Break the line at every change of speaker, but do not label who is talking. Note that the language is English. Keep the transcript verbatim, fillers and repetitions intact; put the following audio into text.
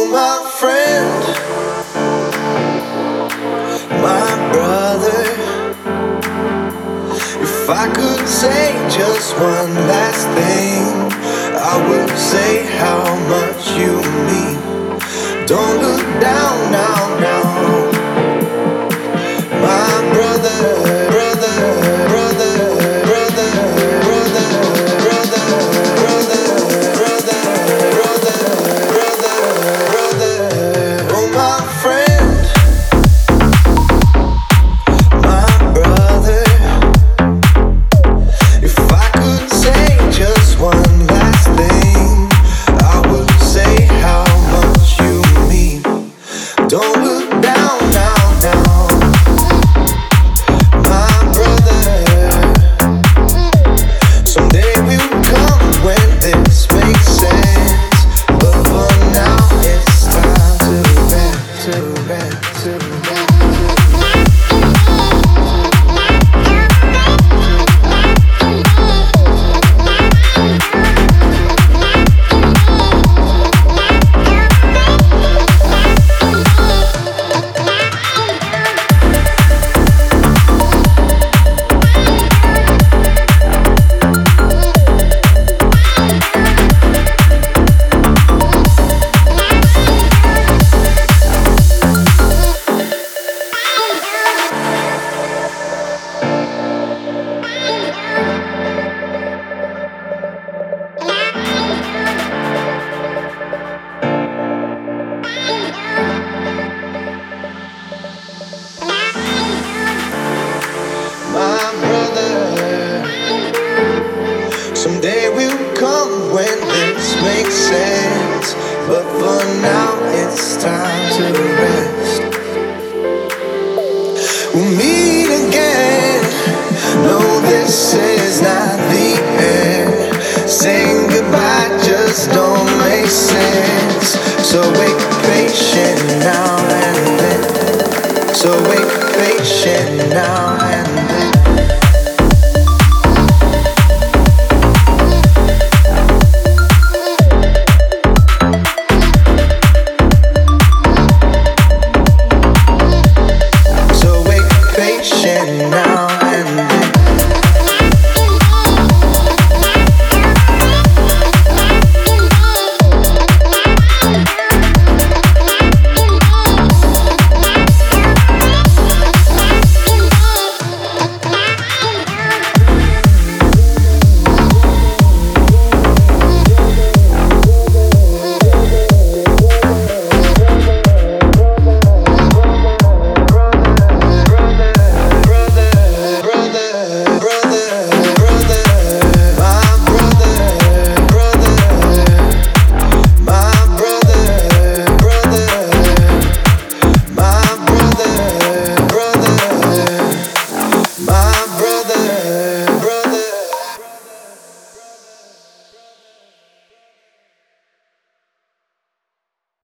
Oh, my friend, my brother, if I could say just one last thing, I would say how much you mean. Don't look down now, now, my brother, brother, brother, brother, brother, brother, brother, brother, brother, brother, brother. Oh, my friend, my brother, if I could say just one last thing, I would say how much you mean. Don't look down now, now, my brother. Someday will come when this makes sense, but for now it's time to rest, to rest, to rest. My brother, someday will come when this makes sense, but for now it's time to rest. We'll meet again. No, this is not the end. Saying goodbye just don't make sense. So wait patient now and then. So wait patient now and then.